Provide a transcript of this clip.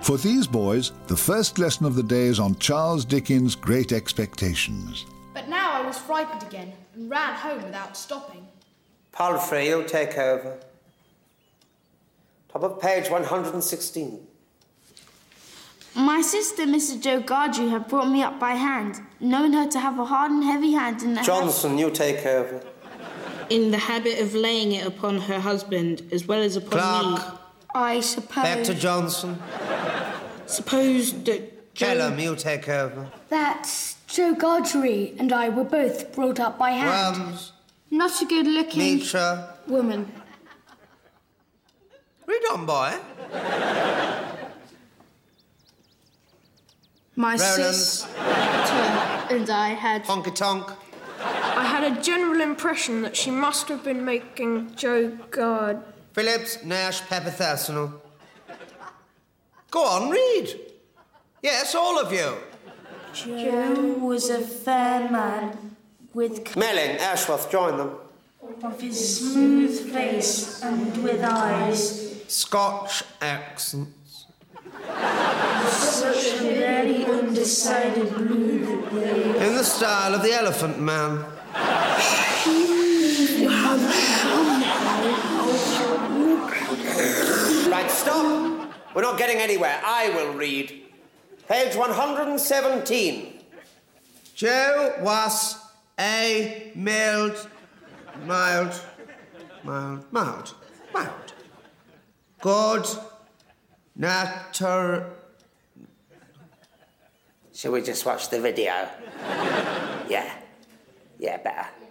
For these boys, the first lesson of the day is on Charles Dickens' Great Expectations. But now I was frightened again and ran home without stopping. Palfrey, you'll take over. Top of page 116. My sister, Mrs. Jo Gardew, had brought me up by hand, knowing her to have a hard and heavy hand in the Johnson, you take over. In the habit of laying it upon her husband as well as upon me. Clark. I suppose... Back to Johnson. Suppose that Pelham, you take over. That Jo Gargery and I were both brought up by hand. Worms. Not a good-looking... Nietzsche. Woman. Read on, boy. My Roland. sister and I had... Honky-tonk. I had a general impression that she must have been making Jo Gard. Phillips, Nash, Pepper-Thersonal. Go on, read. Yes, all of you. Jo was a fair man with... Melling, Ashworth, join them. of his smooth face and with eyes... Scotch accents. Such a very undecided blue that they... In the style of the Elephant Man. Right, stop. We're not getting anywhere. I will read. Page 117. Jo was a mild. Good nature. Shall we just watch the video? Yeah, better.